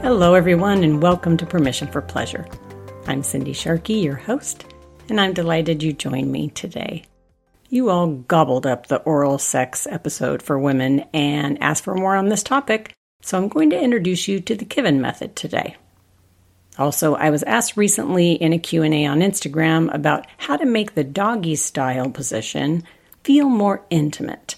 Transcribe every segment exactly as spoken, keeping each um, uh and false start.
Hello, everyone, and welcome to Permission for Pleasure. I'm Cindy Sharkey, your host, and I'm delighted you joined me today. You all gobbled up the oral sex episode for women and asked for more on this topic, so I'm going to introduce you to the Kiven method today. Also, I was asked recently in a Q and A on Instagram about how to make the doggy style position feel more intimate.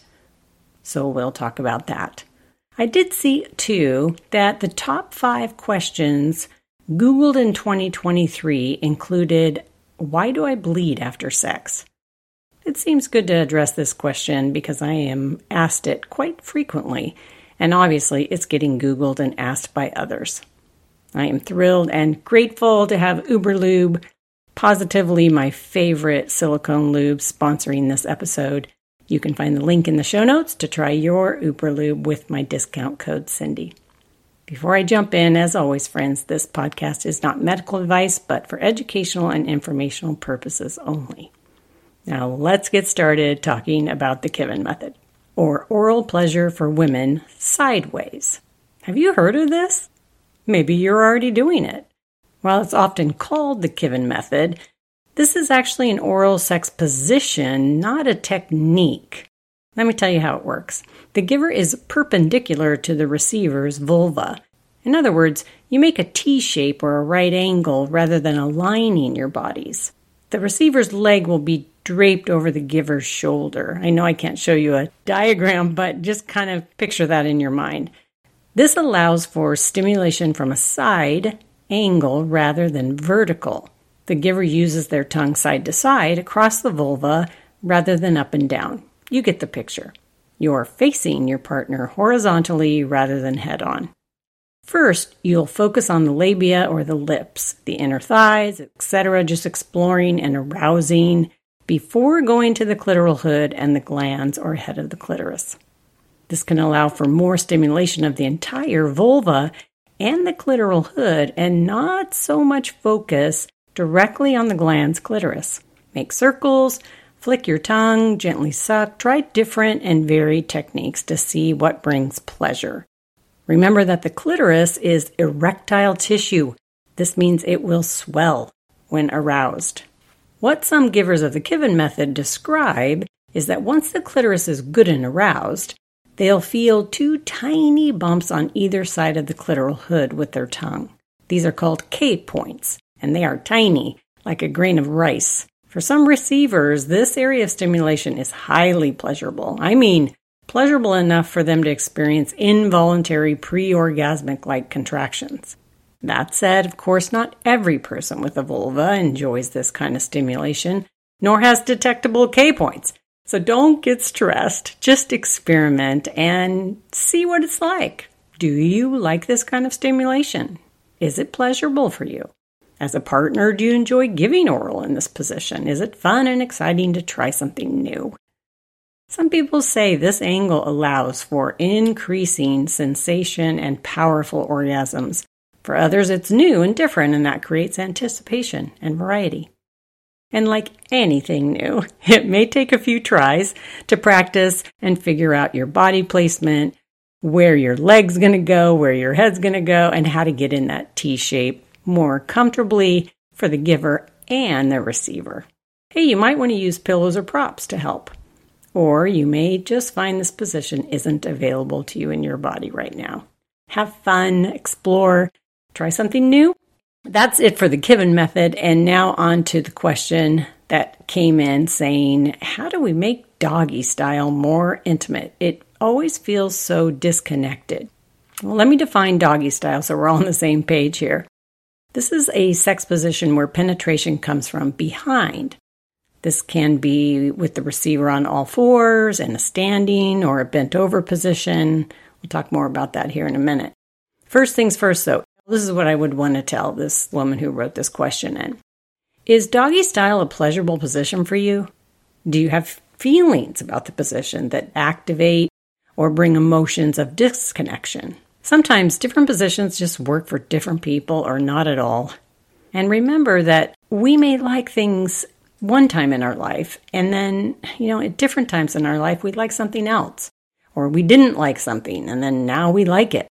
So we'll talk about that. I did see, too, that the top five questions Googled in twenty twenty-three included, why do I bleed after sex? It seems good to address this question because I am asked it quite frequently, and obviously it's getting Googled and asked by others. I am thrilled and grateful to have Uberlube, positively my favorite silicone lube, sponsoring this episode. You can find the link in the show notes to try your Uberlube with my discount code Cindy. Before I jump in, as always, friends, this podcast is not medical advice, but for educational and informational purposes only. Now let's get started talking about the Kiven method, or oral pleasure for women sideways. Have you heard of this? Maybe you're already doing it. While it's often called the Kiven method, this is actually an oral sex position, not a technique. Let me tell you how it works. The giver is perpendicular to the receiver's vulva. In other words, you make a T shape or a right angle rather than aligning your bodies. The receiver's leg will be draped over the giver's shoulder. I know I can't show you a diagram, but just kind of picture that in your mind. This allows for stimulation from a side angle rather than vertical. The giver uses their tongue side to side across the vulva rather than up and down. You get the picture. You're facing your partner horizontally rather than head on. First, you'll focus on the labia or the lips, the inner thighs, et cetera, just exploring and arousing before going to the clitoral hood and the glands or head of the clitoris. This can allow for more stimulation of the entire vulva and the clitoral hood and not so much focus directly on the glans clitoris. Make circles, flick your tongue, gently suck. Try different and varied techniques to see what brings pleasure. Remember that the clitoris is erectile tissue. This means it will swell when aroused. What some givers of the Kiven method describe is that once the clitoris is good and aroused, they'll feel two tiny bumps on either side of the clitoral hood with their tongue. These are called K points, and they are tiny, like a grain of rice. For some receivers, this area of stimulation is highly pleasurable. I mean, pleasurable enough for them to experience involuntary pre-orgasmic-like contractions. That said, of course, not every person with a vulva enjoys this kind of stimulation, nor has detectable K points. So don't get stressed. Just experiment and see what it's like. Do you like this kind of stimulation? Is it pleasurable for you? As a partner, do you enjoy giving oral in this position? Is it fun and exciting to try something new? Some people say this angle allows for increasing sensation and powerful orgasms. For others, it's new and different, and that creates anticipation and variety. And like anything new, it may take a few tries to practice and figure out your body placement, where your leg's going to go, where your head's going to go, and how to get in that T shape more comfortably for the giver and the receiver. Hey, you might want to use pillows or props to help. Or you may just find this position isn't available to you in your body right now. Have fun, explore, try something new. That's it for the Kiven method, and now on to the question that came in saying, how do we make doggy style more intimate? It always feels so disconnected. Well, let me define doggy style so we're all on the same page here. This is a sex position where penetration comes from behind. This can be with the receiver on all fours in a standing or a bent over position. We'll talk more about that here in a minute. First things first, though. This is what I would want to tell this woman who wrote this question in. Is doggy style a pleasurable position for you? Do you have feelings about the position that activate or bring emotions of disconnection? Sometimes different positions just work for different people or not at all. And remember that we may like things one time in our life, and then, you know, at different times in our life, we like something else. Or we didn't like something, and then now we like it.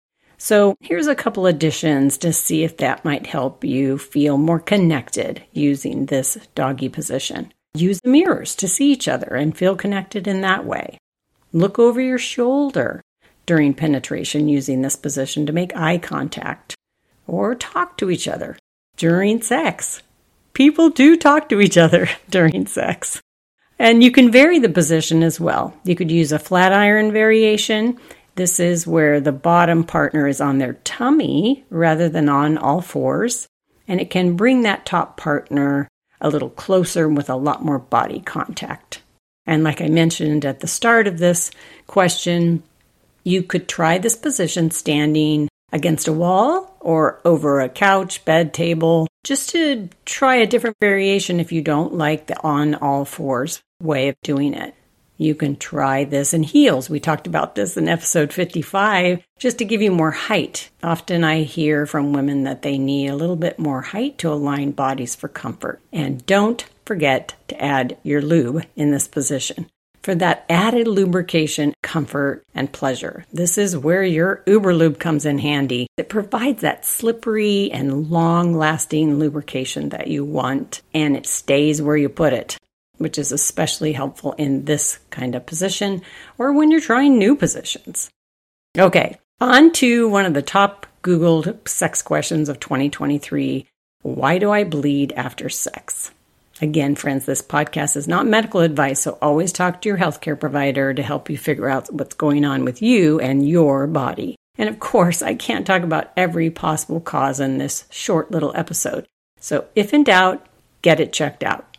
So here's a couple additions to see if that might help you feel more connected using this doggy position. Use the mirrors to see each other and feel connected in that way. Look over your shoulder during penetration using this position to make eye contact. Or talk to each other during sex. People do talk to each other during sex. And you can vary the position as well. You could use a flat iron variation. This is where the bottom partner is on their tummy rather than on all fours. And it can bring that top partner a little closer with a lot more body contact. And like I mentioned at the start of this question, you could try this position standing against a wall or over a couch, bed, table, just to try a different variation if you don't like the on all fours way of doing it. You can try this in heels. We talked about this in episode fifty-five, just to give you more height. Often I hear from women that they need a little bit more height to align bodies for comfort. And don't forget to add your lube in this position for that added lubrication, comfort, and pleasure. This is where your Uber Lube comes in handy. It provides that slippery and long-lasting lubrication that you want, and it stays where you put it, which is especially helpful in this kind of position or when you're trying new positions. Okay, on to one of the top Googled sex questions of twenty twenty-three. Why do I bleed after sex? Again, friends, this podcast is not medical advice, so always talk to your healthcare provider to help you figure out what's going on with you and your body. And of course, I can't talk about every possible cause in this short little episode. So if in doubt, get it checked out.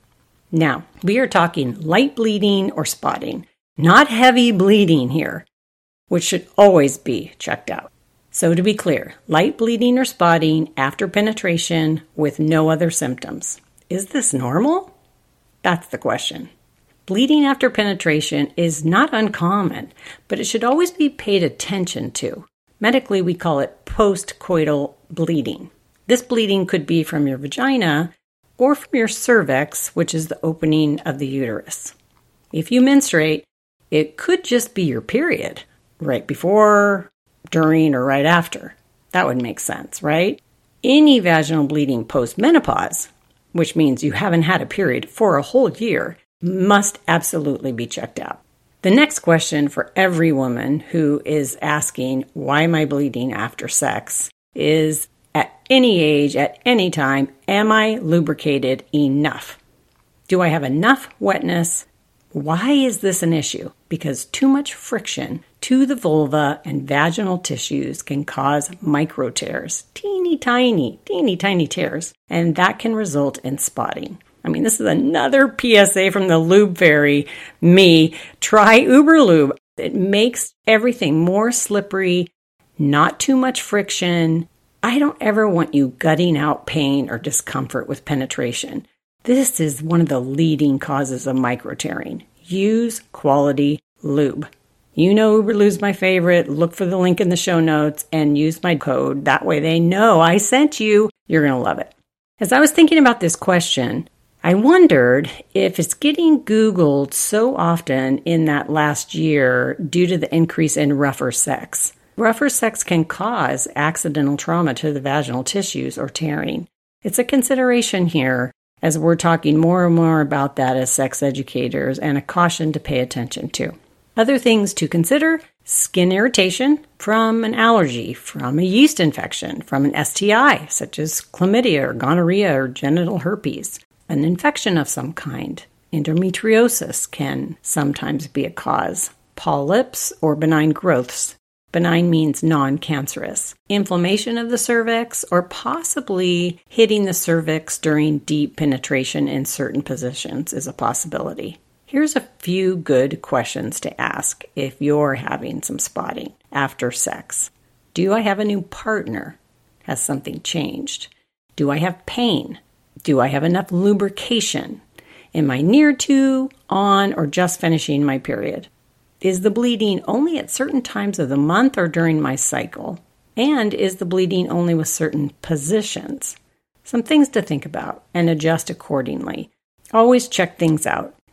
Now, we are talking light bleeding or spotting, not heavy bleeding here, which should always be checked out. So to be clear, light bleeding or spotting after penetration with no other symptoms. Is this normal? That's the question. Bleeding after penetration is not uncommon, but it should always be paid attention to. Medically, we call it postcoital bleeding. This bleeding could be from your vagina or from your cervix, which is the opening of the uterus. If you menstruate, it could just be your period, right before, during, or right after. That would make sense, right? Any vaginal bleeding post-menopause, which means you haven't had a period for a whole year, must absolutely be checked out. The next question for every woman who is asking, why am I bleeding after sex, is at any age, at any time, am I lubricated enough? Do I have enough wetness? Why is this an issue? Because too much friction to the vulva and vaginal tissues can cause micro tears, teeny tiny, teeny tiny tears, and that can result in spotting. I mean, this is another P S A from the Lube Fairy, me. Try Uber Lube. It makes everything more slippery, not too much friction. I don't ever want you gutting out pain or discomfort with penetration. This is one of the leading causes of micro tearing. Use quality lube. You know Uber Lube's my favorite. Look for the link in the show notes and use my code. That way they know I sent you. You're going to love it. As I was thinking about this question, I wondered if it's getting Googled so often in that last year due to the increase in rougher sex. Rougher sex can cause accidental trauma to the vaginal tissues or tearing. It's a consideration here as we're talking more and more about that as sex educators, and a caution to pay attention to. Other things to consider: skin irritation from an allergy, from a yeast infection, from an S T I, such as chlamydia or gonorrhea or genital herpes, an infection of some kind. Endometriosis can sometimes be a cause. Polyps or benign growths. Benign means non-cancerous. Inflammation of the cervix, or possibly hitting the cervix during deep penetration in certain positions is a possibility. Here's a few good questions to ask if you're having some spotting after sex. Do I have a new partner? Has something changed? Do I have pain? Do I have enough lubrication? Am I near to, on, or just finishing my period? Is the bleeding only at certain times of the month or during my cycle? And is the bleeding only with certain positions? Some things to think about and adjust accordingly. Always check things out.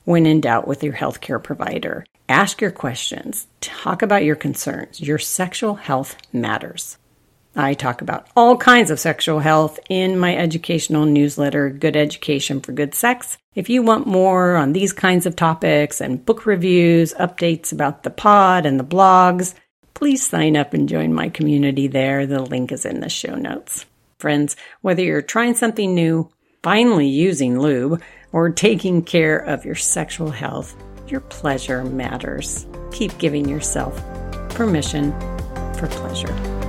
when in doubt with your healthcare provider. Ask your questions. Talk about your concerns. Your sexual health matters. I talk about all kinds of sexual health in my educational newsletter, Good Education for Good Sex. If you want more on these kinds of topics and book reviews, updates about the pod and the blogs, please sign up and join my community there. The link is in the show notes. Friends, whether you're trying something new, finally using lube, or taking care of your sexual health, your pleasure matters. Keep giving yourself permission for pleasure.